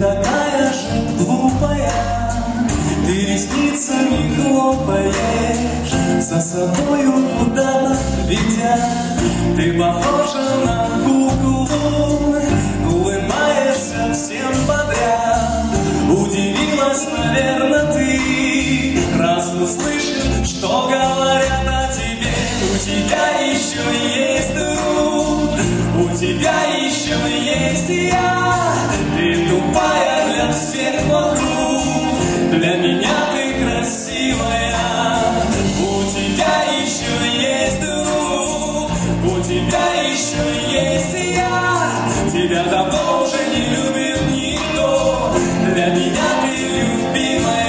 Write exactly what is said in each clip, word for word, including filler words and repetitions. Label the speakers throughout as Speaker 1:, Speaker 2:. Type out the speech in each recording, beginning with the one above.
Speaker 1: такая же глупая, ты ресницами хлопаешь, за собою куда-то ведя. Ты похожа на куклу, улыбаешься всем подряд. Удивилась, наверное, ты, раз услышишь, что говорят о тебе. У тебя еще есть друг, у тебя еще есть я. Ты тупая для всех вокруг, для меня ты красивая. У тебя еще есть друг, у тебя еще есть я. Тебя давно уже не любит никто, для меня ты любимая.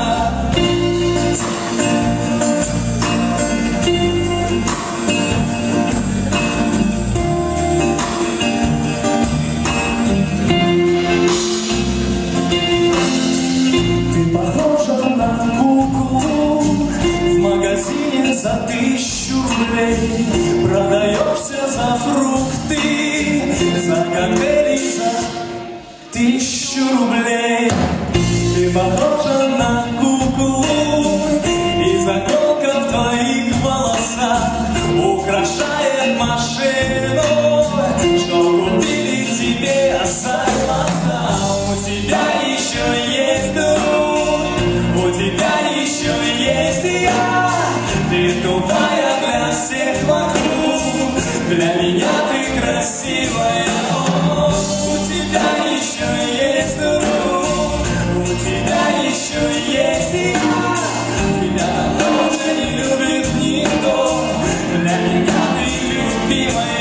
Speaker 1: За тысячу рублей продаешься за фрукты, за коктейли за тысячу рублей. Ты похожа на куклу, и заколка в твоих волосах украшает машину, что купили тебе за глаза. У тебя еще есть друг, у тебя еще есть я. Ты тупая для всех вокруг, для меня ты красивая. О, у тебя еще есть друг, у тебя еще есть я. Тебя давно уже не любит никто, для меня ты любимая.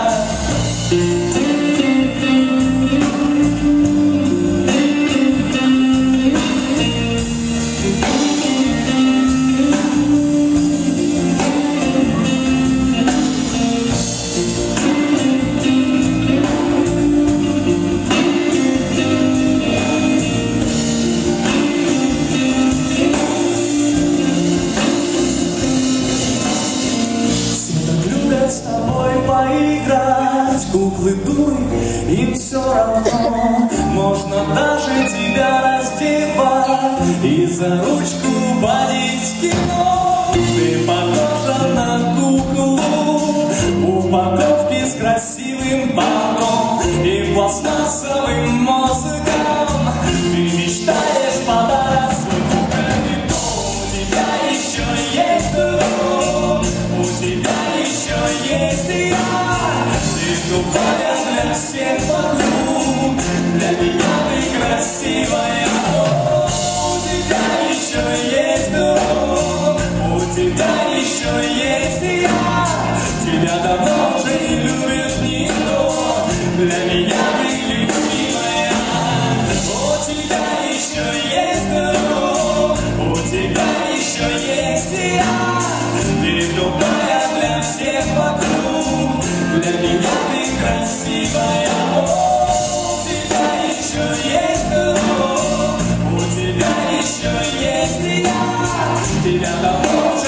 Speaker 1: С тобой поиграть, куклы дуры, им все равно. Можно даже тебя раздевать и за ручку водить в кино. Ты похожа на куклу, упаковки с красивым бантом и пластмассовым мозгом. Ты мечтаешь подарок свой кукольный дом. У тебя еще есть друг, у тебя еще есть я. Ты тупая для всех вокруг, для меня ты красивая. О, у тебя еще есть друг, у тебя еще есть я. Тебя давно уже не любит никто, для меня ты любимая. У тебя еще есть друг, у тебя еще есть я. Ты тупая для всех вокруг, для меня ты красивая. О, у тебя еще есть друг, у тебя еще есть я. Тебя давно